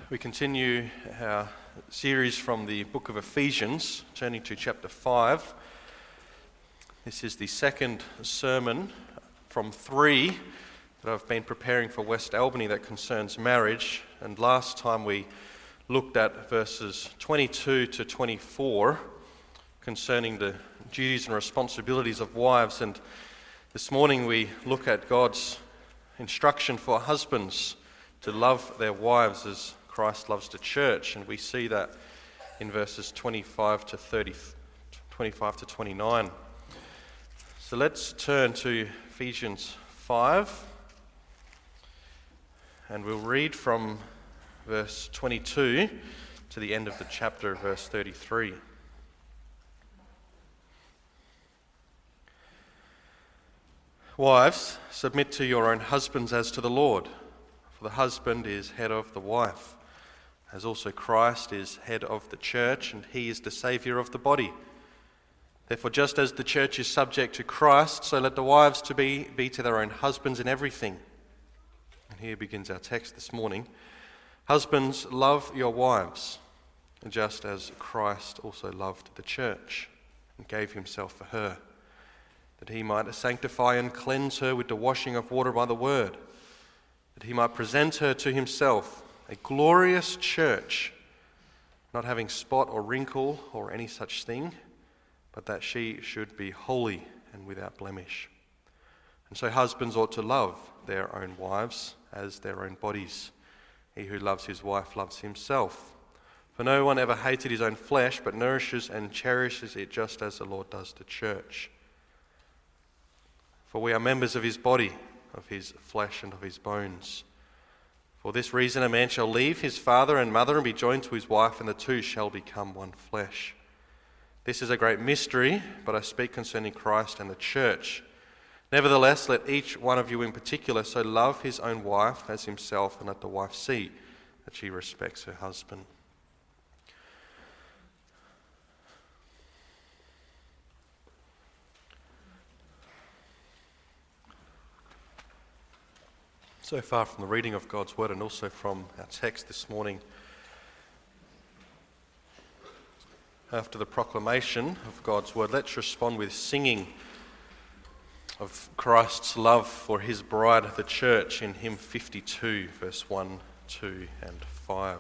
We continue our series from the book of Ephesians, turning to chapter 5. This is the second sermon from 3 that I've been preparing for West Albany that concerns marriage. And last time we looked at verses 22 to 24 concerning the duties and responsibilities of wives. And this morning we look at God's instruction for husbands to love their wives as Christ loves the church, and we see that in verses 25 to 29. So let's turn to Ephesians 5, and we'll read from verse 22 to the end of the chapter, verse 33. Wives, submit to your own husbands as to the Lord, for the husband is head of the wife, as also Christ is head of the church, and he is the Saviour of the body. Therefore, just as the church is subject to Christ, so let the wives be to their own husbands in everything. And here begins our text this morning. Husbands, love your wives, just as Christ also loved the church and gave himself for her, that he might sanctify and cleanse her with the washing of water by the word, that he might present her to himself a glorious church, not having spot or wrinkle or any such thing, but that she should be holy and without blemish. And so husbands ought to love their own wives as their own bodies. He who loves his wife loves himself. For no one ever hated his own flesh, but nourishes and cherishes it just as the Lord does the church. For we are members of his body, of his flesh and of his bones. For this reason a man shall leave his father and mother and be joined to his wife, and the two shall become one flesh. This is a great mystery, but I speak concerning Christ and the church. Nevertheless, let each one of you in particular so love his own wife as himself, and let the wife see that she respects her husband. So far from the reading of God's word and also from our text this morning, after the proclamation of God's word, let's respond with singing of Christ's love for his bride, the church, in hymn 52, verse 1, 2 and 5.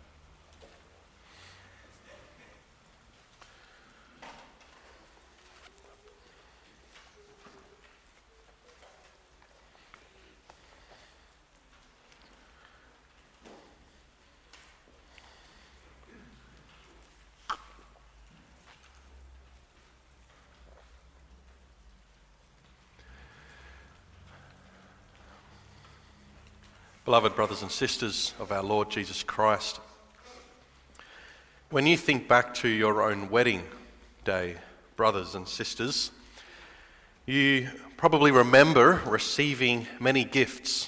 Beloved brothers and sisters of our Lord Jesus Christ, when you think back to your own wedding day, brothers and sisters, you probably remember receiving many gifts.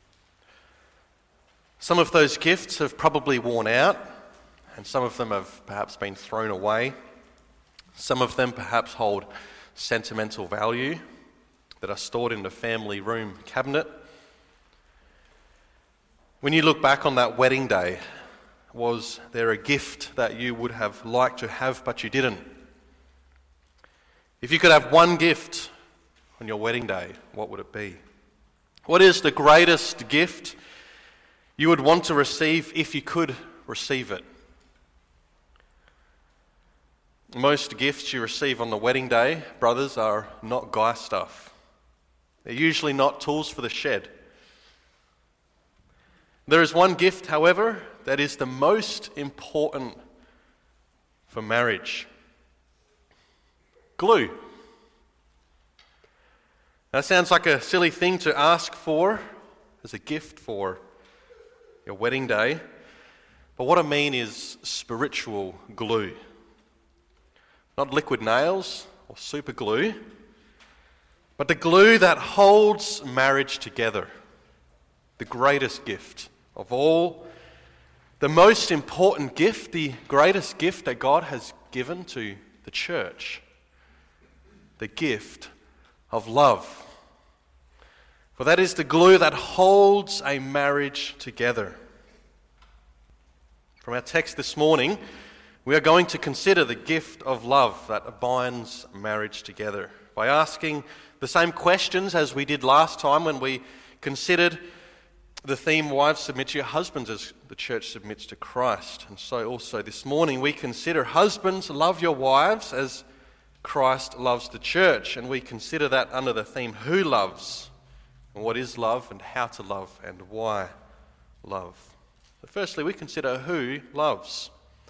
Some of those gifts have probably worn out, and some of them have perhaps been thrown away. Some of them perhaps hold sentimental value that are stored in the family room cabinet. When you look back on that wedding day, was there a gift that you would have liked to have but you didn't? If you could have one gift on your wedding day, what would it be? What is the greatest gift you would want to receive if you could receive it? Most gifts you receive on the wedding day, brothers, are not guy stuff. They're usually not tools for the shed. There is one gift, however, that is the most important for marriage. Glue. That sounds like a silly thing to ask for as a gift for your wedding day, but what I mean is spiritual glue. Not liquid nails or super glue, but the glue that holds marriage together. The greatest gift of all, the most important gift, the greatest gift that God has given to the church, the gift of love. For that is the glue that holds a marriage together. From our text this morning, we are going to consider the gift of love that binds marriage together by asking the same questions as we did last time when we considered the theme, wives, submit to your husbands as the church submits to Christ. And so also this morning we consider husbands, love your wives as Christ loves the church. And we consider that under the theme, who loves, and what is love, and how to love, and why love. So firstly, we consider who loves.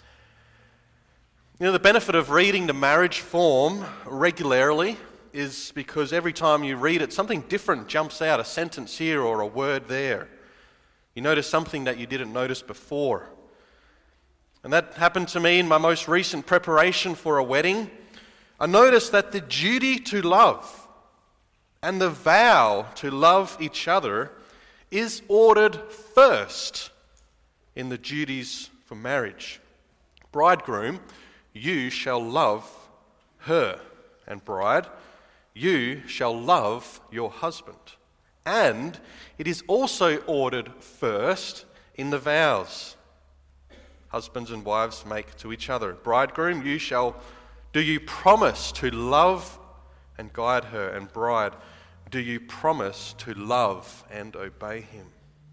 The benefit of reading the marriage form regularly is because every time you read it, something different jumps out, a sentence here or a word there. You notice something that you didn't notice before. And that happened to me in my most recent preparation for a wedding. I noticed that the duty to love and the vow to love each other is ordered first in the duties for marriage. Bridegroom, you shall love her, and bride, you shall love your husband. And it is also ordered first in the vows husbands and wives make to each other. Bridegroom, do you promise to love and guide her? And bride, do you promise to love and obey him?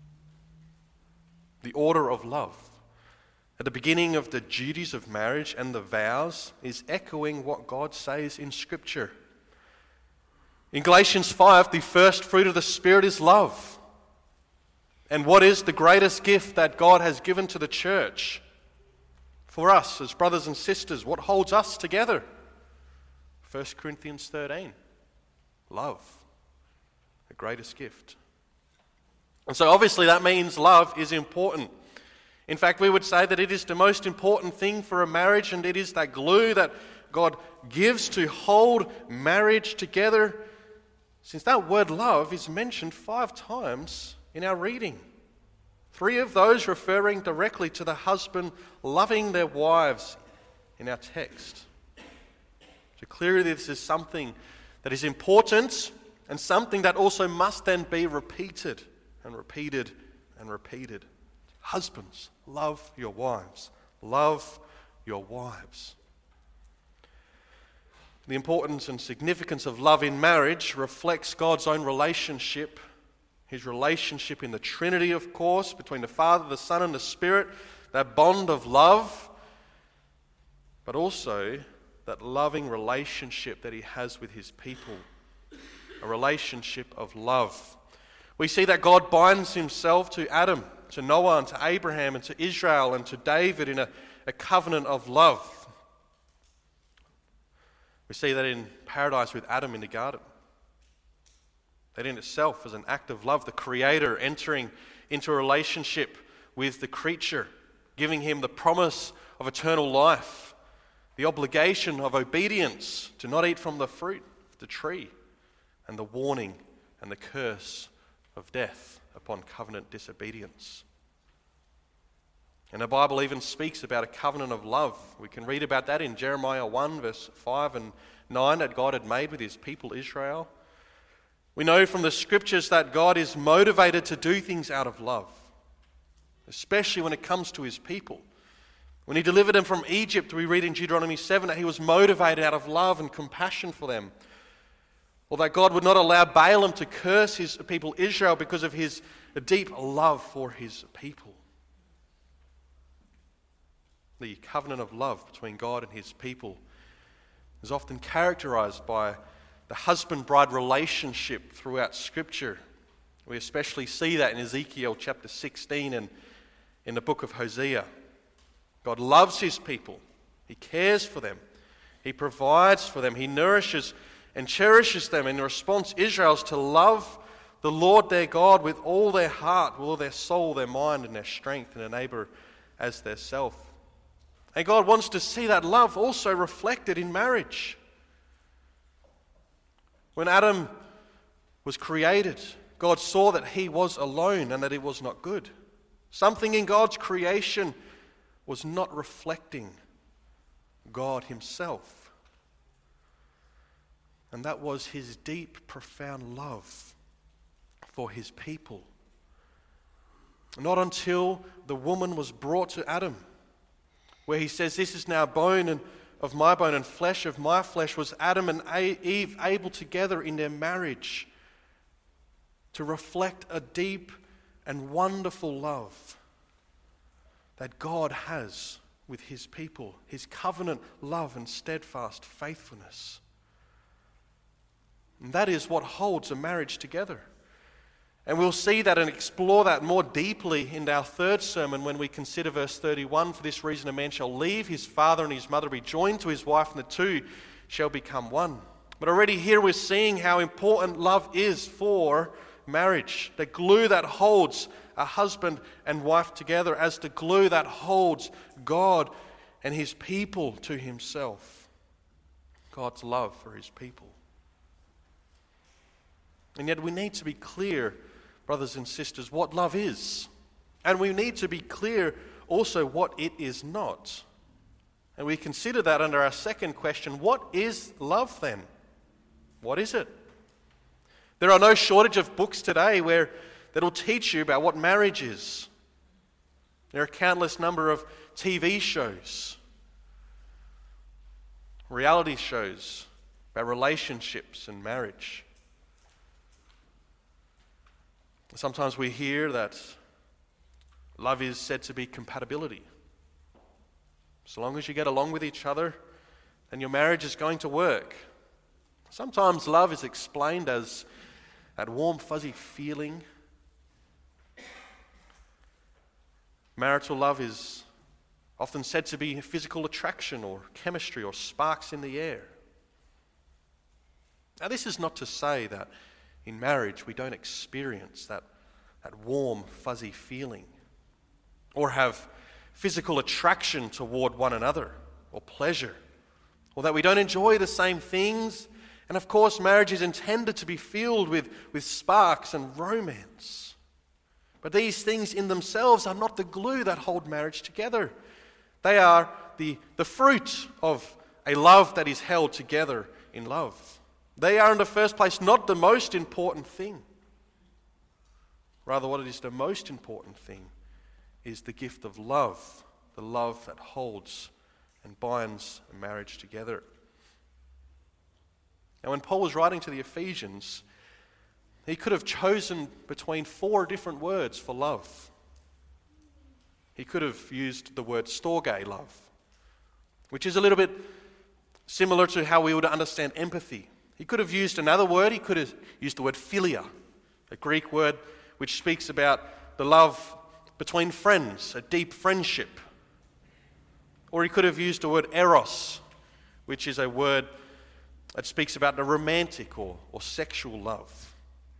The order of love at the beginning of the duties of marriage and the vows is echoing what God says in Scripture. In Galatians 5, the first fruit of the Spirit is love. And what is the greatest gift that God has given to the church? For us as brothers and sisters, what holds us together? 1 Corinthians 13, love, the greatest gift. And so obviously that means love is important. In fact, we would say that it is the most important thing for a marriage, and it is that glue that God gives to hold marriage together, since that word love is mentioned 5 times in our reading. 3 of those referring directly to the husband loving their wives in our text. So clearly this is something that is important and something that also must then be repeated and repeated and repeated. Husbands, love your wives. Love your wives. The importance and significance of love in marriage reflects God's own relationship, his relationship in the Trinity, of course, between the Father, the Son, and the Spirit, that bond of love, but also that loving relationship that he has with his people, a relationship of love. We see that God binds himself to Adam, to Noah, and to Abraham, and to Israel, and to David in a covenant of love. We see that in paradise with Adam in the garden. That in itself is an act of love, the Creator entering into a relationship with the creature, giving him the promise of eternal life, the obligation of obedience to not eat from the fruit of the tree, and the warning and the curse of death upon covenant disobedience. And the Bible even speaks about a covenant of love. We can read about that in Jeremiah 1, verse 5 and 9, that God had made with his people Israel. We know from the Scriptures that God is motivated to do things out of love, especially when it comes to his people. When he delivered them from Egypt, we read in Deuteronomy 7 that he was motivated out of love and compassion for them. Or that God would not allow Balaam to curse his people Israel because of his deep love for his people. The covenant of love between God and his people is often characterized by the husband-bride relationship throughout Scripture. We especially see that in Ezekiel chapter 16 and in the book of Hosea. God loves his people. He cares for them. He provides for them. He nourishes and cherishes them. In response, Israel is to love the Lord their God with all their heart, with all their soul, their mind, and their strength, and a neighbor as their self. And God wants to see that love also reflected in marriage. When Adam was created, God saw that he was alone and that it was not good. Something in God's creation was not reflecting God himself. And that was his deep, profound love for his people. Not until the woman was brought to Adam where he says, "This is now bone of my bone and flesh of my flesh," was Adam and Eve able together in their marriage to reflect a deep and wonderful love that God has with his people, his covenant love and steadfast faithfulness. And that is what holds a marriage together. And we'll see that and explore that more deeply in our third sermon when we consider verse 31. "For this reason a man shall leave his father and his mother, be joined to his wife, and the two shall become one." But already here we're seeing how important love is for marriage. The glue that holds a husband and wife together as the glue that holds God and his people to himself. God's love for his people. And yet we need to be clear, brothers and sisters, what love is. And we need to be clear also what it is not. And we consider that under our second question: what is love then? What is it? There are no shortage of books today that will teach you about what marriage is. There are a countless number of TV shows, reality shows about relationships and marriage. Sometimes we hear that love is said to be compatibility. So long as you get along with each other, then your marriage is going to work. Sometimes love is explained as that warm, fuzzy feeling. Marital love is often said to be physical attraction or chemistry or sparks in the air. Now, this is not to say that in marriage we don't experience that warm, fuzzy feeling or have physical attraction toward one another or pleasure, or that we don't enjoy the same things. And of course, marriage is intended to be filled with sparks and romance. But these things in themselves are not the glue that hold marriage together. They are the fruit of a love that is held together in love. They are in the first place not the most important thing. Rather, what is the most important thing is the gift of love, the love that holds and binds a marriage together. Now, when Paul was writing to the Ephesians, he could have chosen between 4 different words for love. He could have used the word storge love, which is a little bit similar to how we would understand empathy. He could have used another word. He could have used the word philia, a Greek word which speaks about the love between friends, a deep friendship. Or he could have used the word eros, which is a word that speaks about the romantic or sexual love.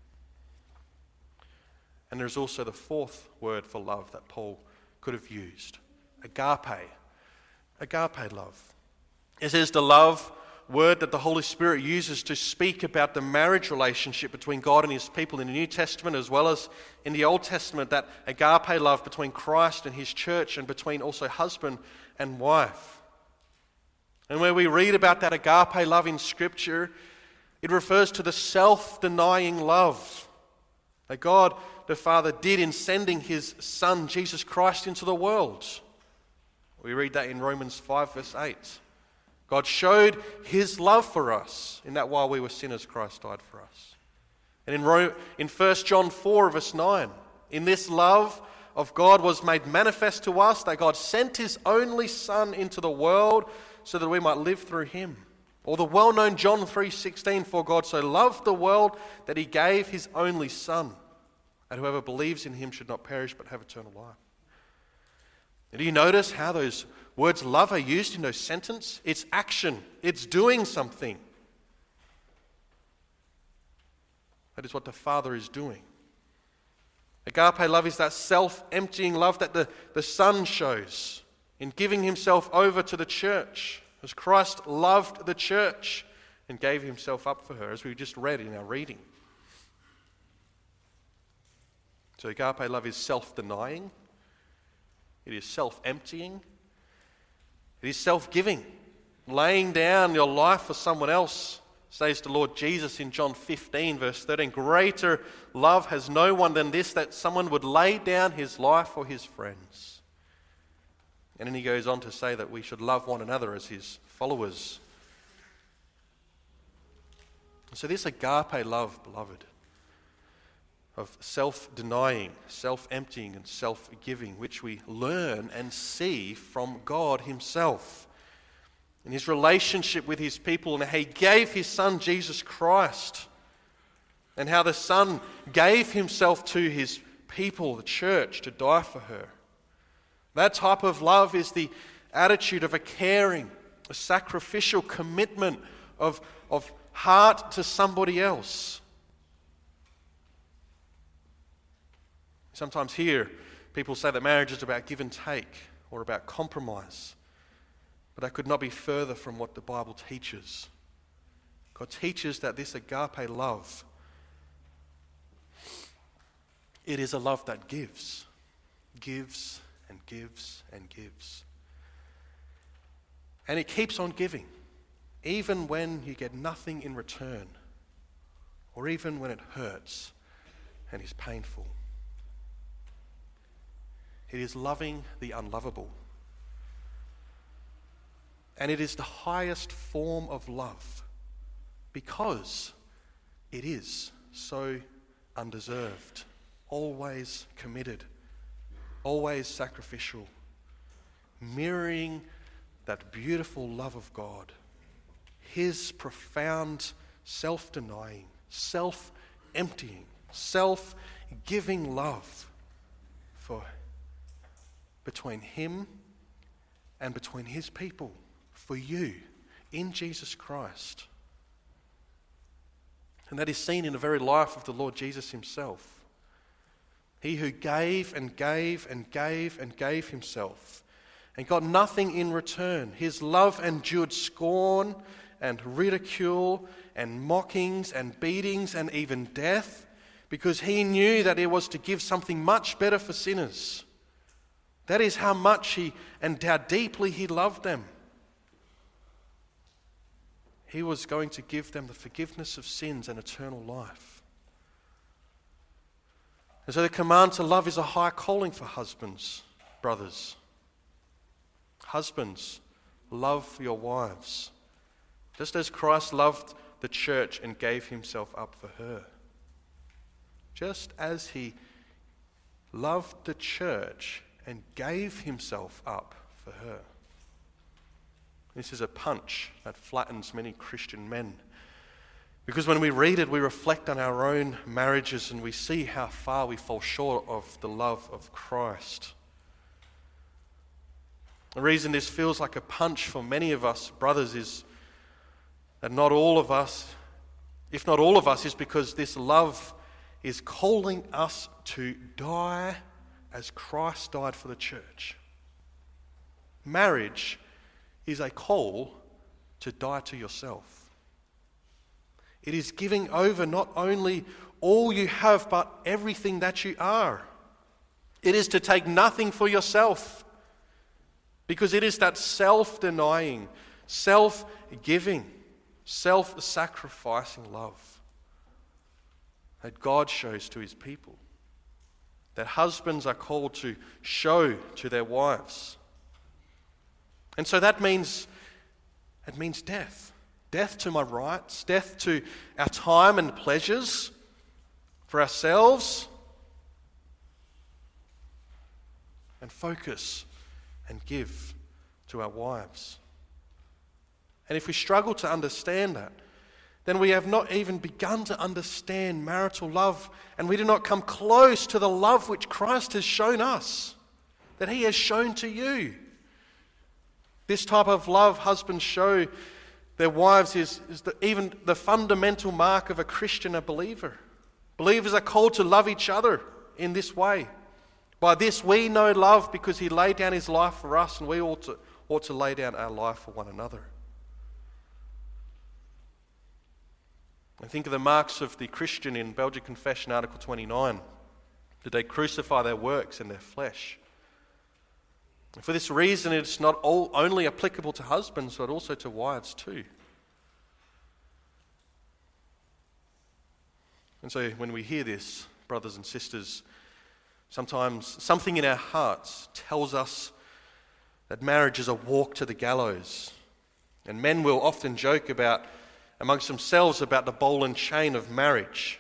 And there's also the 4th word for love that Paul could have used, agape love. It is the love word that the Holy Spirit uses to speak about the marriage relationship between God and his people in the New Testament as well as in the Old Testament, that agape love between Christ and his church and between also husband and wife. And where we read about that agape love in Scripture, it refers to the self-denying love that God the Father did in sending his Son, Jesus Christ, into the world. We read that in Romans 5 verse 8. God showed his love for us in that while we were sinners, Christ died for us. And in 1 John 4 verse 9, in this love of God was made manifest to us that God sent his only Son into the world so that we might live through him. Or the well-known John 3:16, for God so loved the world that he gave his only Son, that whoever believes in him should not perish but have eternal life. And do you notice how those words love are used in those sentences? It's action. It's doing something. That is what the Father is doing. Agape love is that self-emptying love that the Son shows in giving himself over to the church, as Christ loved the church and gave himself up for her, as we just read in our reading. So agape love is self-denying. It is self-emptying. It is self-giving, laying down your life for someone else, says the Lord Jesus in John 15, verse 13. Greater love has no one than this, that someone would lay down his life for his friends. And then he goes on to say that we should love one another as his followers. So this agape love, beloved, of self-denying, self-emptying and self-giving, which we learn and see from God himself in his relationship with his people, and how he gave his Son Jesus Christ, and how the Son gave himself to his people, the church, to die for her. That type of love is the attitude of a caring, a sacrificial commitment of heart to somebody else. Sometimes hear people say that marriage is about give and take or about compromise. But that could not be further from what the Bible teaches. God teaches that this agape love, it is a love that gives and gives and gives. And it keeps on giving, even when you get nothing in return, or even when it hurts and is painful. It is loving the unlovable. And it is the highest form of love because it is so undeserved, always committed, always sacrificial, mirroring that beautiful love of God, his profound self-denying, self-emptying, self-giving love for between him and between his people, for you, in Jesus Christ. And that is seen in the very life of the Lord Jesus himself. He who gave and gave and gave and gave himself and got nothing in return. His love endured scorn and ridicule and mockings and beatings and even death, because he knew that it was to give something much better for sinners. That is how much he and how deeply he loved them. He was going to give them the forgiveness of sins and eternal life. And so the command to love is a high calling for husbands, brothers. Husbands, love your wives, just as Christ loved the church and gave himself up for her. Just as he loved the church and gave himself up for her. This is a punch that flattens many Christian men. Because when we read it, we reflect on our own marriages and we see how far we fall short of the love of Christ. The reason this feels like a punch for many of us, brothers, is that not all of us, if not all of us, is because this love is calling us to die as Christ died for the church. Marriage is a call to die to yourself. It is giving over not only all you have, but everything that you are. It is to take nothing for yourself, because it is that self-denying, self-giving, self-sacrificing love that God shows to his people, that husbands are called to show to their wives. And so that means, it means death. Death to my rights, death to our time and pleasures for ourselves, and focus and give to our wives. And if we struggle to understand that, then we have not even begun to understand marital love, and we do not come close to the love which Christ has shown us, that he has shown to you. This type of love husbands show their wives is even the fundamental mark of a Christian, a believer. Believers are called to love each other in this way. By this we know love, because he laid down his life for us, and we ought to lay down our life for one another. I think of the marks of the Christian in Belgian Confession, Article 29, that they crucify their works and their flesh. And for this reason, it's not only applicable to husbands, but also to wives too. And so when we hear this, brothers and sisters, sometimes something in our hearts tells us that marriage is a walk to the gallows. And men will often joke about, amongst themselves, about the ball and chain of marriage.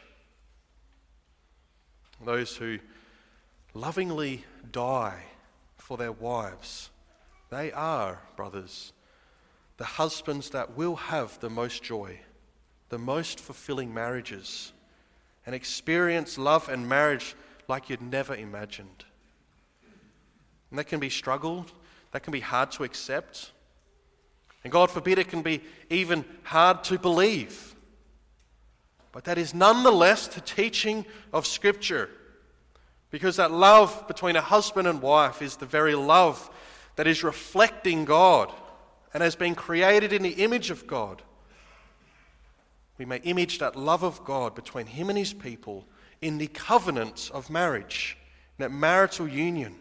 Those who lovingly die for their wives, they are, brothers, the husbands that will have the most joy, the most fulfilling marriages, and experience love and marriage like you'd never imagined. And that can be struggled, that can be hard to accept, and God forbid it can be even hard to believe. But that is nonetheless the teaching of Scripture, because that love between a husband and wife is the very love that is reflecting God and has been created in the image of God. We may image that love of God between Him and His people in the covenant of marriage, in that marital union.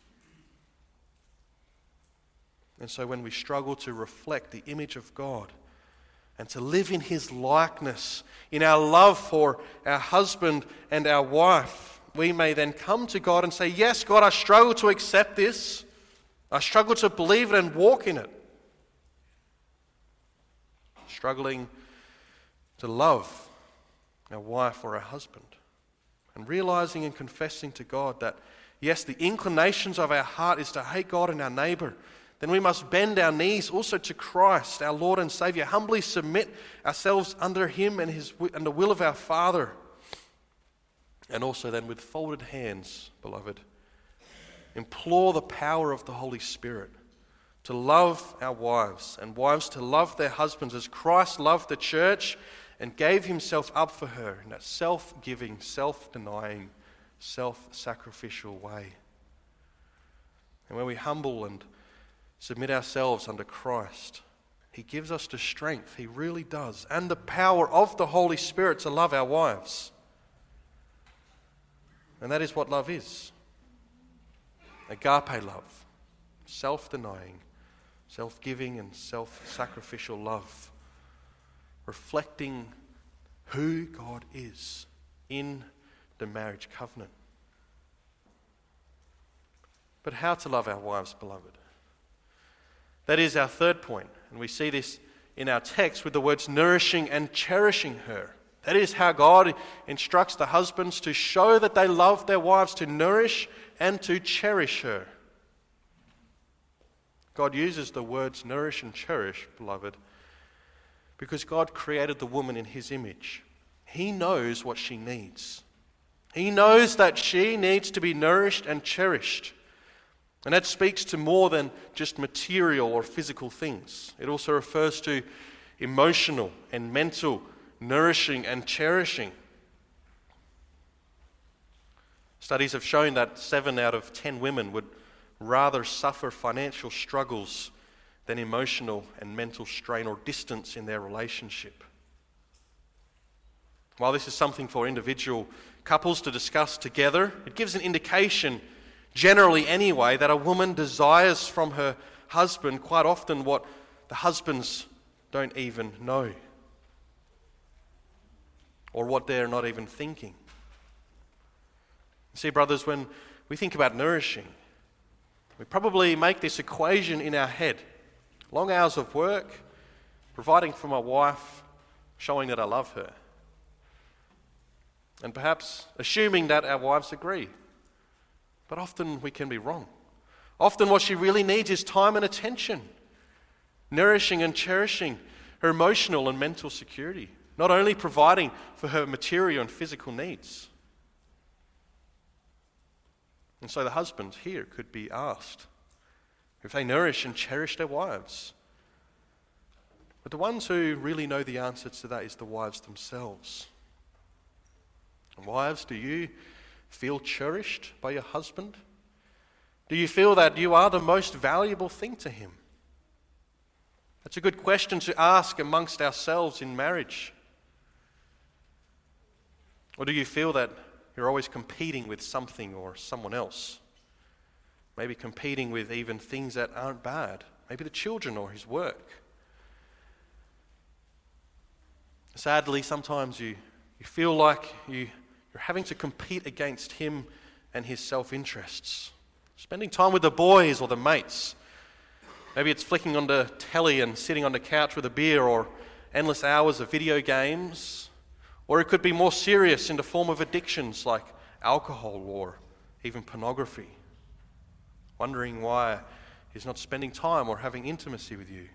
And so when we struggle to reflect the image of God and to live in His likeness, in our love for our husband and our wife, we may then come to God and say, yes, God, I struggle to accept this. I struggle to believe it and walk in it. Struggling to love our wife or our husband. And realizing and confessing to God that, yes, the inclinations of our heart is to hate God and our neighbor. Then we must bend our knees also to Christ, our Lord and Savior, humbly submit ourselves under Him and the will of our Father. And also then with folded hands, beloved, implore the power of the Holy Spirit to love our wives, and wives to love their husbands as Christ loved the church and gave Himself up for her in that self-giving, self-denying, self-sacrificial way. And when we humble and submit ourselves under Christ, He gives us the strength, He really does, and the power of the Holy Spirit to love our wives. And that is what love is. Agape love, self-denying, self-giving and self-sacrificial love, reflecting who God is in the marriage covenant. But how to love our wives, beloved? That is our third point, and we see this in our text with the words nourishing and cherishing her. That is how God instructs the husbands to show that they love their wives, to nourish and to cherish her. God uses the words nourish and cherish, beloved, because God created the woman in His image. He knows what she needs. He knows that she needs to be nourished and cherished. And that speaks to more than just material or physical things. It also refers to emotional and mental nourishing and cherishing. Studies have shown that 7 out of 10 women would rather suffer financial struggles than emotional and mental strain or distance in their relationship. While this is something for individual couples to discuss together, it gives an indication, generally anyway, that a woman desires from her husband quite often what the husbands don't even know, or what they're not even thinking. See, brothers, when we think about nourishing, we probably make this equation in our head. Long hours of work, providing for my wife, showing that I love her. And perhaps assuming that our wives agree. But often we can be wrong. Often what she really needs is time and attention, nourishing and cherishing her emotional and mental security, not only providing for her material and physical needs. And so the husbands here could be asked if they nourish and cherish their wives. But the ones who really know the answer to that is the wives themselves. And wives, do you feel cherished by your husband? Do you feel that you are the most valuable thing to him? That's a good question to ask amongst ourselves in marriage. Or do you feel that you're always competing with something or someone else? Maybe competing with even things that aren't bad. Maybe the children or his work. Sadly, sometimes you feel like you're having to compete against him and his self-interests. Spending time with the boys or the mates. Maybe it's flicking on the telly and sitting on the couch with a beer, or endless hours of video games. Or it could be more serious in the form of addictions like alcohol or even pornography. Wondering why he's not spending time or having intimacy with you.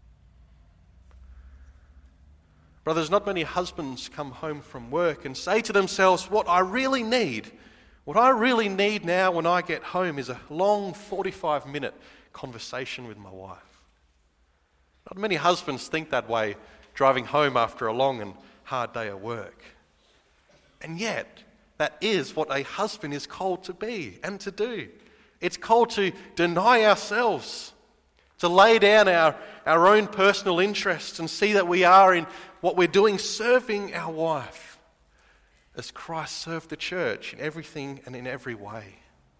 Brothers, not many husbands come home from work and say to themselves, what I really need now when I get home is a long 45-minute conversation with my wife. Not many husbands think that way, driving home after a long and hard day at work. And yet, that is what a husband is called to be and to do. It's called to deny ourselves, to lay down our own personal interests and see that we are in what we're doing serving our wife as Christ served the church in everything and in every way.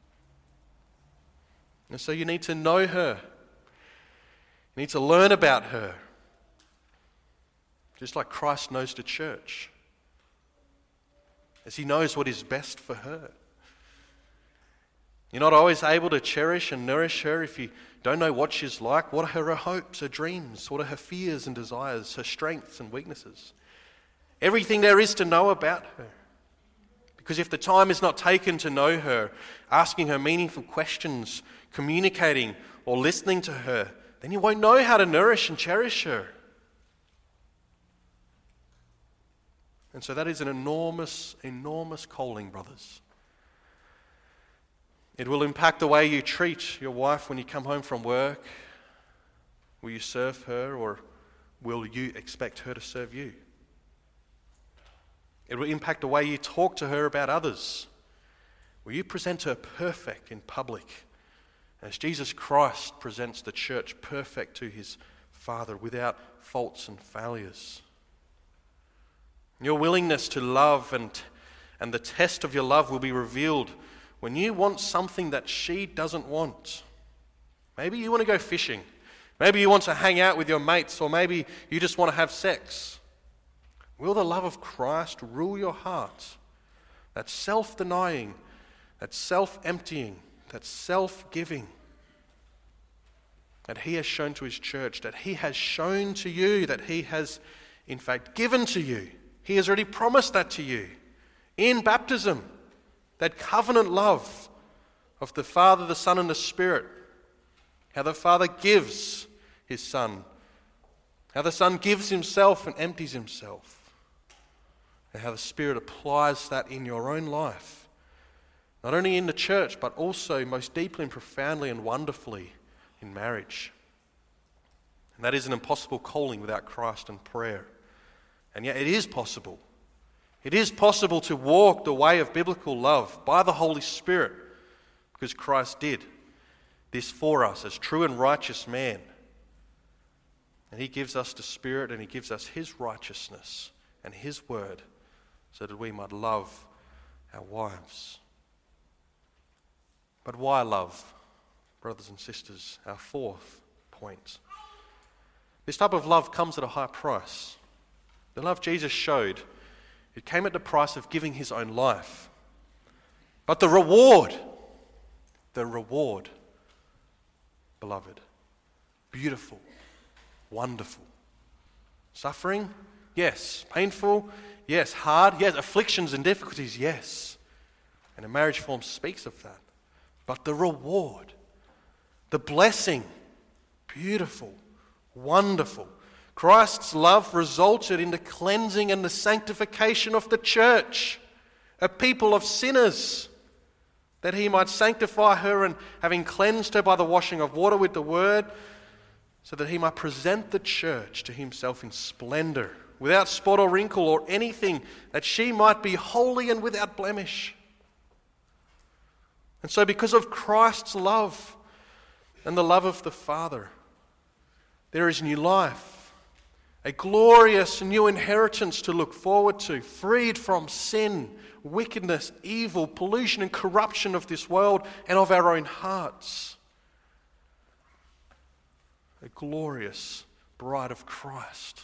And so you need to know her. You need to learn about her. Just like Christ knows the church, as he knows what is best for her. You're not always able to cherish and nourish her if you don't know what she's like. What are her hopes, her dreams? What are her fears and desires, her strengths and weaknesses? Everything there is to know about her. Because if the time is not taken to know her, asking her meaningful questions, communicating or listening to her, then you won't know how to nourish and cherish her. And so that is an enormous, enormous calling, brothers. It will impact the way you treat your wife when you come home from work. Will you serve her, or will you expect her to serve you? It will impact the way you talk to her about others. Will you present her perfect in public, as Jesus Christ presents the church perfect to his Father, without faults and failures? Your willingness to love and the test of your love will be revealed when you want something that she doesn't want. Maybe you want to go fishing. Maybe you want to hang out with your mates, or maybe you just want to have sex. Will the love of Christ rule your heart? That's self-denying, that's self-emptying, that's self-giving, that he has shown to his church, that he has shown to you, that he has in fact given to you. He has already promised that to you in baptism. That covenant love of the Father, the Son, and the Spirit. How the Father gives his Son. How the Son gives himself and empties himself. And how the Spirit applies that in your own life. Not only in the church, but also most deeply and profoundly and wonderfully in marriage. And that is an impossible calling without Christ and prayer. And yet it is possible. It is possible to walk the way of biblical love by the Holy Spirit, because Christ did this for us as true and righteous man. And he gives us the Spirit, and he gives us his righteousness and his word, so that we might love our wives. But why love, brothers and sisters? Our fourth point. This type of love comes at a high price. The love Jesus showed, it came at the price of giving his own life. But the reward, beloved, beautiful, wonderful. Suffering? Yes. Painful? Yes. Hard? Yes. Afflictions and difficulties? Yes. And a marriage form speaks of that. But the reward, the blessing, beautiful, wonderful. Christ's love resulted in the cleansing and the sanctification of the church, a people of sinners, that he might sanctify her, and having cleansed her by the washing of water with the word, so that he might present the church to himself in splendor, without spot or wrinkle or anything, that she might be holy and without blemish. And so because of Christ's love and the love of the Father, there is new life, a glorious new inheritance to look forward to, freed from sin, wickedness, evil, pollution and corruption of this world and of our own hearts. A glorious bride of Christ.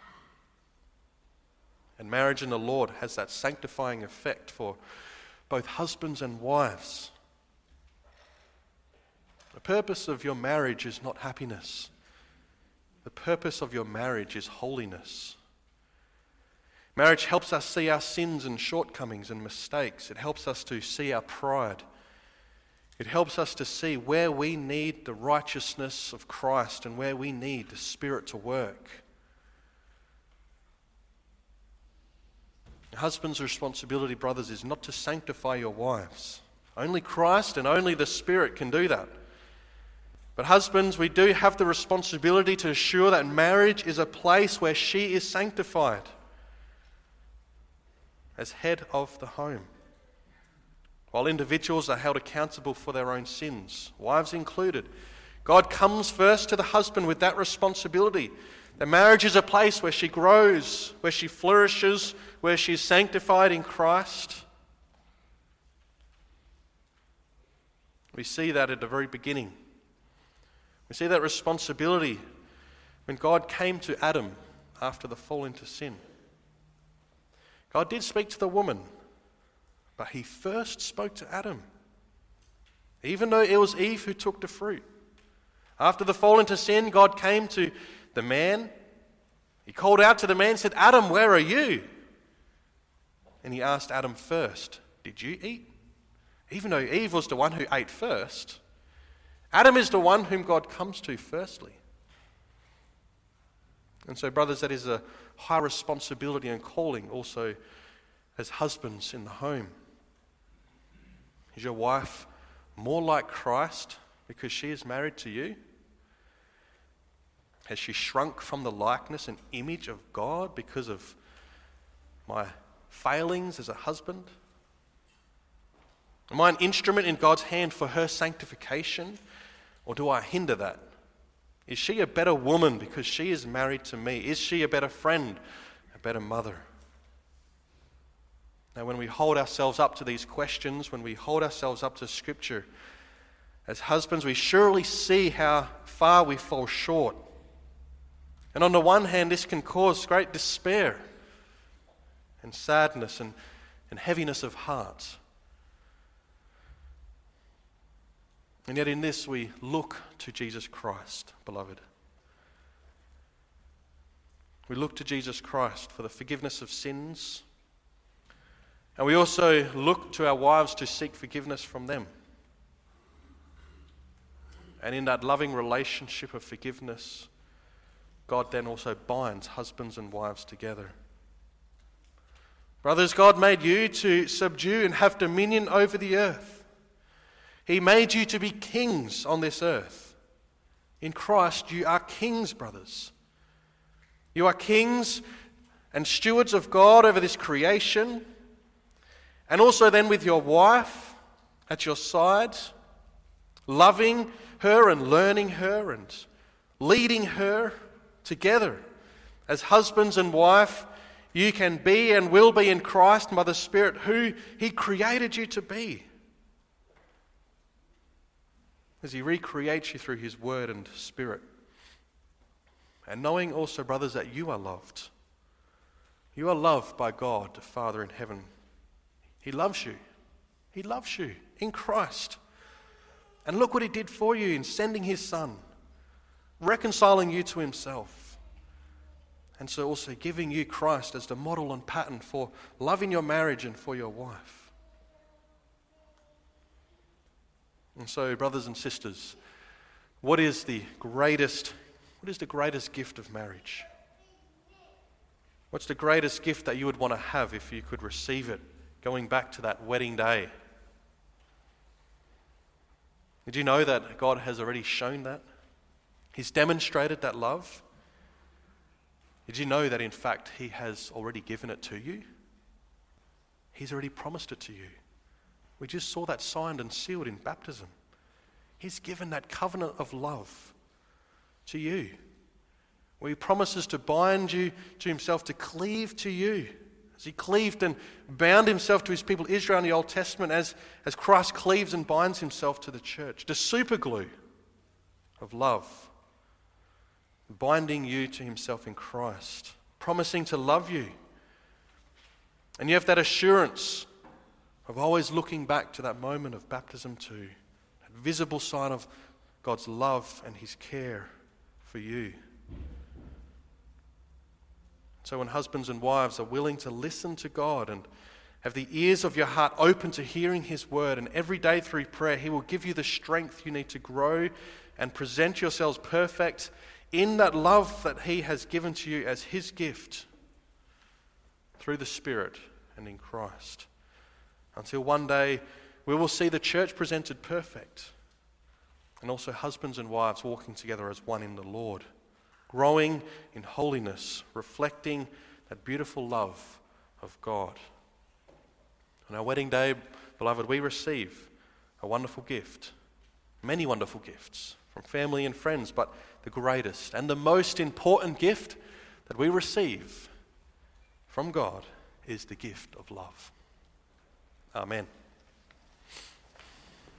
And marriage in the Lord has that sanctifying effect for both husbands and wives. The purpose of your marriage is not happiness. The purpose of your marriage is holiness. Marriage helps us see our sins and shortcomings and mistakes. It helps us to see our pride. It helps us to see where we need the righteousness of Christ and where we need the Spirit to work. A husband's responsibility, brothers, is not to sanctify your wives. Only Christ and only the Spirit can do that. But husbands, we do have the responsibility to assure that marriage is a place where she is sanctified as head of the home. While individuals are held accountable for their own sins, wives included, God comes first to the husband with that responsibility. That marriage is a place where she grows, where she flourishes, where she is sanctified in Christ. We see that at the very beginning. We see that responsibility when God came to Adam after the fall into sin. God did speak to the woman, but he first spoke to Adam, even though it was Eve who took the fruit. After the fall into sin, God came to the man. He called out to the man and said, "Adam, where are you?" And he asked Adam first, "Did you eat?" Even though Eve was the one who ate first, Adam is the one whom God comes to firstly. And so, brothers, that is a high responsibility and calling also as husbands in the home. Is your wife more like Christ because she is married to you? Has she shrunk from the likeness and image of God because of my failings as a husband? Am I an instrument in God's hand for her sanctification, or do I hinder that? Is she a better woman because she is married to me? Is she a better friend, a better mother? Now, when we hold ourselves up to these questions, when we hold ourselves up to Scripture, as husbands, we surely see how far we fall short. And on the one hand, this can cause great despair and sadness and heaviness of heart. And yet in this we look to Jesus Christ, beloved. We look to Jesus Christ for the forgiveness of sins. And we also look to our wives to seek forgiveness from them. And in that loving relationship of forgiveness, God then also binds husbands and wives together. Brothers, God made you to subdue and have dominion over the earth. He made you to be kings on this earth. In Christ, you are kings, brothers. You are kings and stewards of God over this creation. And also then with your wife at your side, loving her and learning her and leading her together. As husbands and wife, you can be and will be in Christ and by the Spirit who He created you to be. As He recreates you through His Word and Spirit. And knowing also, brothers, that you are loved. You are loved by God, the Father in heaven. He loves you. He loves you in Christ. And look what He did for you in sending His Son, reconciling you to Himself. And so also giving you Christ as the model and pattern for loving your marriage and for your wife. And so, brothers and sisters, what is the greatest gift of marriage? What's the greatest gift that you would want to have if you could receive it, going back to that wedding day? Did you know that God has already shown that? He's demonstrated that love. Did you know that in fact He has already given it to you? He's already promised it to you. We just saw that signed and sealed in baptism. He's given that covenant of love to you, where He promises to bind you to Himself, to cleave to you. As He cleaved and bound Himself to His people Israel in the Old Testament, as Christ cleaves and binds Himself to the church. The superglue of love, binding you to Himself in Christ, promising to love you. And you have that assurance of always looking back to that moment of baptism too, that visible sign of God's love and his care for you. So when husbands and wives are willing to listen to God and have the ears of your heart open to hearing his word, and every day through prayer he will give you the strength you need to grow and present yourselves perfect in that love that he has given to you as his gift through the Spirit and in Christ. Until one day we will see the church presented perfect, and also husbands and wives walking together as one in the Lord, growing in holiness, reflecting that beautiful love of God. On our wedding day, beloved, we receive a wonderful gift, many wonderful gifts from family and friends, but the greatest and the most important gift that we receive from God is the gift of love. Amen.